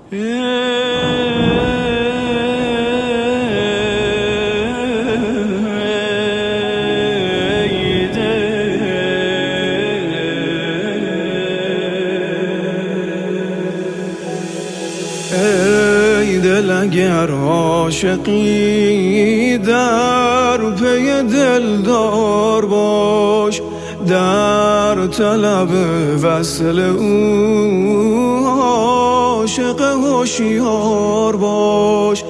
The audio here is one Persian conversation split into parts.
ای دل اگر عاشقی در پی دلدار باش، در طلب وصل او عاشق هوشیار باش.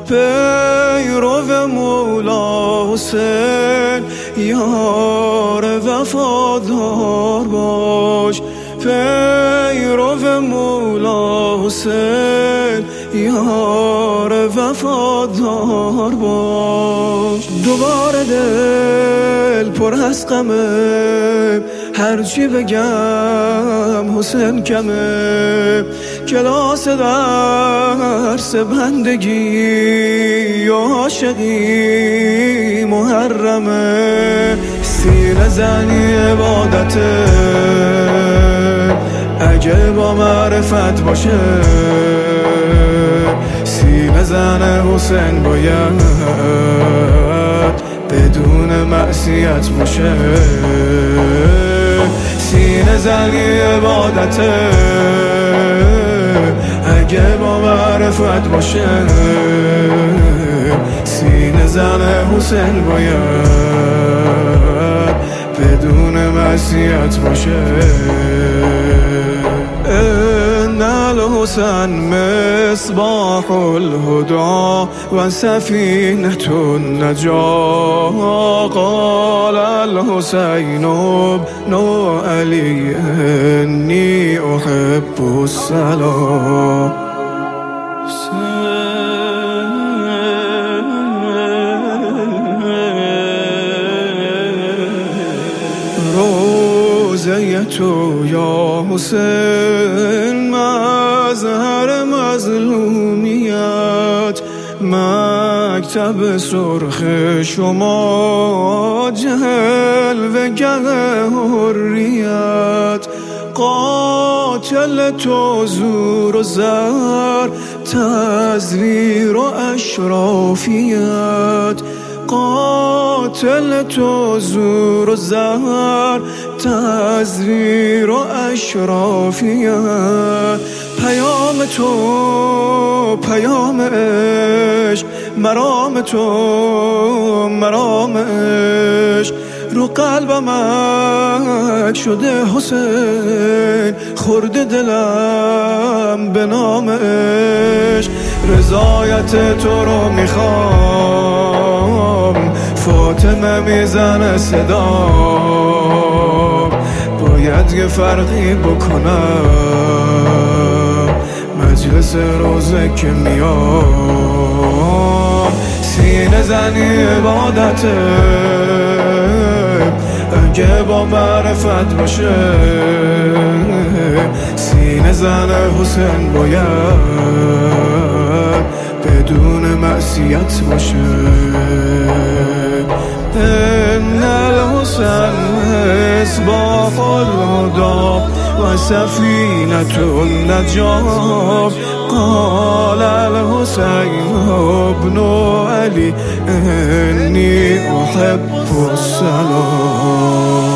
پیرو مولا حسین یار وفادار باش، پیرو مولا حسین یار وفادار باش. دوباره دل پر از غمه، هرچی بگم حسین کمه. کلاس درس بندگی و عاشقی محرمه. سینه زنی عبادته اگه با معرفت باشه، سینه زن حسین باید بدون معصیت باشه. سینه زنی عبادته اگه با معرفت باشه، سینه زن حسین باید بدون معصیت باشه. ان الحسین مصباح الهدى و سفینة النجاة. قال الحسین ابن علی انی احب الصلاة. روزه تو یا حسین مظهر مظلومیت، مکتب سرخ شما جلوه‌گه حریت. قاتل تو زور و زر، تزویر و اشرافیت. قاتل تو زور و زر، تزویر و اشرافیت. پیام تو پیام عشق، مرام تو مرام عشق. رو قلبم عک شده حسین، خورده دلم به نام عشق. رضایت تو رو میخوام، فاطمه میزنه صدا. باید یه فرقی بکنم، مجلس روزه که میام. سینه زنی عبادته اگه با معرفت باشه، سینه زن حسین باید بدون معصیت باشه. ان الحسین مصباح الهدى و سفینة النجاة. قال الحسین ابن علی انی احب الصلاة.